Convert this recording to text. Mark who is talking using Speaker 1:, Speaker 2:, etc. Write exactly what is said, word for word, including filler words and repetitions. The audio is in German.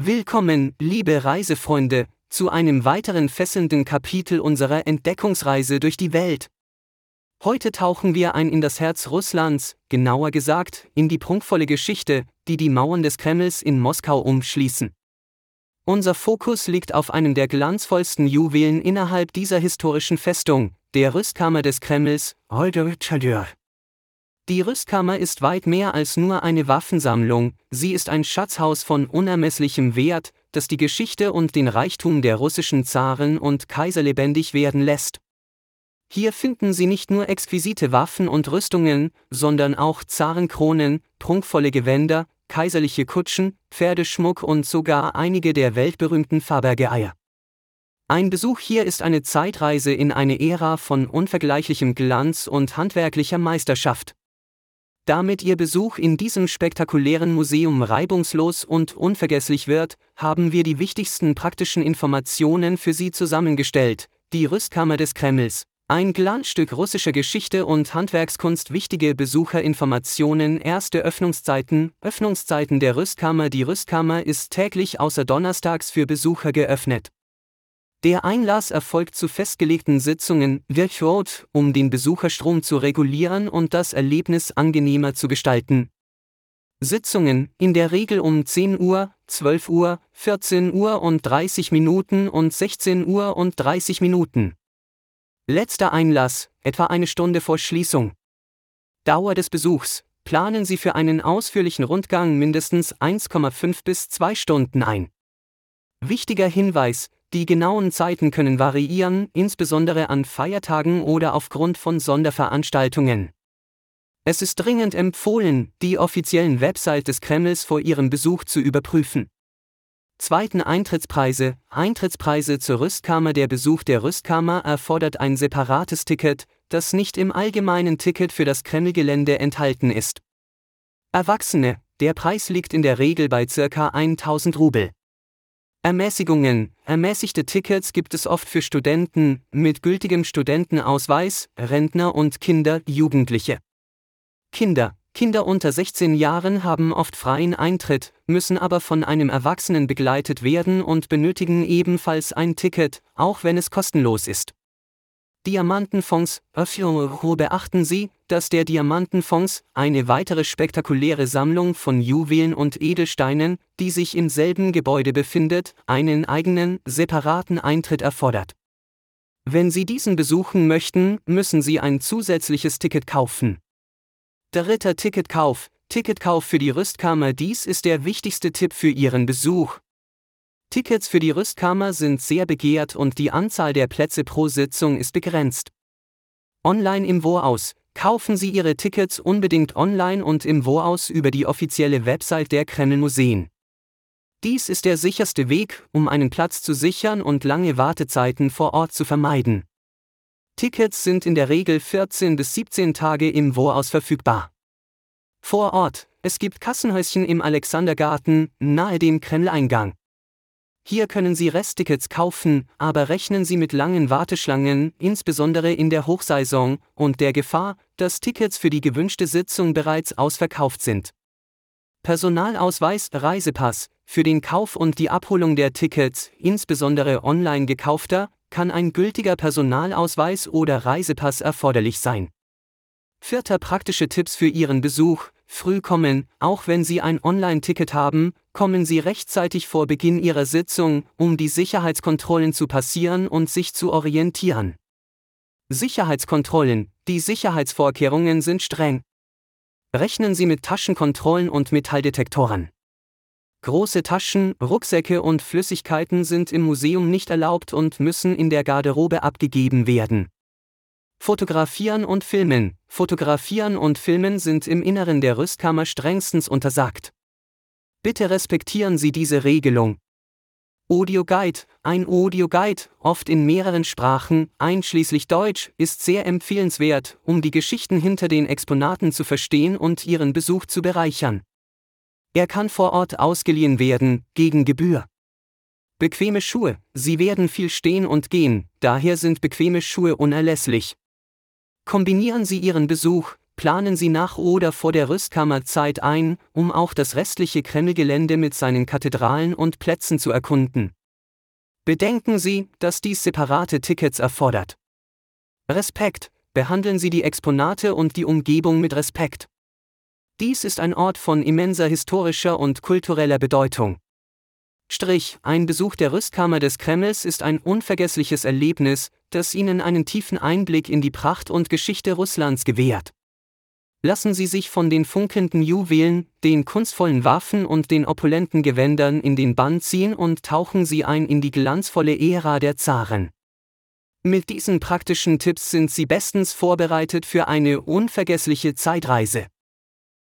Speaker 1: Willkommen, liebe Reisefreunde, zu einem weiteren fesselnden Kapitel unserer Entdeckungsreise durch die Welt. Heute tauchen wir ein in das Herz Russlands, genauer gesagt, in die prunkvolle Geschichte, die die Mauern des Kremls in Moskau umschließen. Unser Fokus liegt auf einem der glanzvollsten Juwelen innerhalb dieser historischen Festung, der Rüstkammer des Kremls, Olderitschadür. Die Rüstkammer ist weit mehr als nur eine Waffensammlung, sie ist ein Schatzhaus von unermesslichem Wert, das die Geschichte und den Reichtum der russischen Zaren und Kaiser lebendig werden lässt. Hier finden Sie nicht nur exquisite Waffen und Rüstungen, sondern auch Zarenkronen, prunkvolle Gewänder, kaiserliche Kutschen, Pferdeschmuck und sogar einige der weltberühmten Fabergé-Eier. Ein Besuch hier ist eine Zeitreise in eine Ära von unvergleichlichem Glanz und handwerklicher Meisterschaft. Damit Ihr Besuch in diesem spektakulären Museum reibungslos und unvergesslich wird, haben wir die wichtigsten praktischen Informationen für Sie zusammengestellt. Die Rüstkammer des Kremls. Ein Glanzstück russischer Geschichte und Handwerkskunst. Wichtige Besucherinformationen. Erste Öffnungszeiten. Öffnungszeiten der Rüstkammer. Die Rüstkammer ist täglich außer donnerstags für Besucher geöffnet. Der Einlass erfolgt zu festgelegten Sitzungen, Virchow, um den Besucherstrom zu regulieren und das Erlebnis angenehmer zu gestalten. Sitzungen, in der Regel um zehn Uhr, zwölf Uhr, vierzehn Uhr und dreißig Minuten und sechzehn Uhr und dreißig Minuten. Letzter Einlass, etwa eine Stunde vor Schließung. Dauer des Besuchs, planen Sie für einen ausführlichen Rundgang mindestens eins Komma fünf bis zwei Stunden ein. Wichtiger Hinweis: Die genauen Zeiten können variieren, insbesondere an Feiertagen oder aufgrund von Sonderveranstaltungen. Es ist dringend empfohlen, die offiziellen Website des Kremls vor Ihrem Besuch zu überprüfen. Zweiten Eintrittspreise. Eintrittspreise zur Rüstkammer. Der Besuch der Rüstkammer erfordert ein separates Ticket, das nicht im allgemeinen Ticket für das Kremlgelände enthalten ist. Erwachsene. Der Preis liegt in der Regel bei ca. tausend Rubel. Ermäßigungen. Ermäßigte Tickets gibt es oft für Studenten, mit gültigem Studentenausweis, Rentner und Kinder, Jugendliche. Kinder. Kinder unter sechzehn Jahren haben oft freien Eintritt, müssen aber von einem Erwachsenen begleitet werden und benötigen ebenfalls ein Ticket, auch wenn es kostenlos ist. Diamantenfonds. Beachten Sie, dass der Diamantenfonds, eine weitere spektakuläre Sammlung von Juwelen und Edelsteinen, die sich im selben Gebäude befindet, einen eigenen, separaten Eintritt erfordert. Wenn Sie diesen besuchen möchten, müssen Sie ein zusätzliches Ticket kaufen. Dritter Ticketkauf. Ticketkauf für die Rüstkammer. Dies ist der wichtigste Tipp für Ihren Besuch. Tickets für die Rüstkammer sind sehr begehrt und die Anzahl der Plätze pro Sitzung ist begrenzt. Online im Voraus. Kaufen Sie Ihre Tickets unbedingt online und im Voraus über die offizielle Website der Kreml-Museen. Dies ist der sicherste Weg, um einen Platz zu sichern und lange Wartezeiten vor Ort zu vermeiden. Tickets sind in der Regel vierzehn bis siebzehn Tage im Voraus verfügbar. Vor Ort. Es gibt Kassenhäuschen im Alexandergarten, nahe dem Kreml-Eingang. Hier können Sie Resttickets kaufen, aber rechnen Sie mit langen Warteschlangen, insbesondere in der Hochsaison, und der Gefahr, dass Tickets für die gewünschte Sitzung bereits ausverkauft sind. Personalausweis, Reisepass. Für den Kauf und die Abholung der Tickets, insbesondere online gekaufter, kann ein gültiger Personalausweis oder Reisepass erforderlich sein. Vierter praktische Tipps für Ihren Besuch. Früh kommen. Auch wenn Sie ein Online-Ticket haben, kommen Sie rechtzeitig vor Beginn Ihrer Sitzung, um die Sicherheitskontrollen zu passieren und sich zu orientieren. Sicherheitskontrollen. Die Sicherheitsvorkehrungen sind streng. Rechnen Sie mit Taschenkontrollen und Metalldetektoren. Große Taschen, Rucksäcke und Flüssigkeiten sind im Museum nicht erlaubt und müssen in der Garderobe abgegeben werden. Fotografieren und Filmen. Fotografieren und Filmen sind im Inneren der Rüstkammer strengstens untersagt. Bitte respektieren Sie diese Regelung. Audioguide. Ein Audioguide, oft in mehreren Sprachen, einschließlich Deutsch, ist sehr empfehlenswert, um die Geschichten hinter den Exponaten zu verstehen und Ihren Besuch zu bereichern. Er kann vor Ort ausgeliehen werden, gegen Gebühr. Bequeme Schuhe. Sie werden viel stehen und gehen, daher sind bequeme Schuhe unerlässlich. Kombinieren Sie Ihren Besuch, planen Sie nach oder vor der Rüstkammerzeit ein, um auch das restliche Kremlgelände mit seinen Kathedralen und Plätzen zu erkunden. Bedenken Sie, dass dies separate Tickets erfordert. Respekt: Behandeln Sie die Exponate und die Umgebung mit Respekt. Dies ist ein Ort von immenser historischer und kultureller Bedeutung. Strich: Ein Besuch der Rüstkammer des Kremls ist ein unvergessliches Erlebnis, das Ihnen einen tiefen Einblick in die Pracht und Geschichte Russlands gewährt. Lassen Sie sich von den funkelnden Juwelen, den kunstvollen Waffen und den opulenten Gewändern in den Bann ziehen und tauchen Sie ein in die glanzvolle Ära der Zaren. Mit diesen praktischen Tipps sind Sie bestens vorbereitet für eine unvergessliche Zeitreise.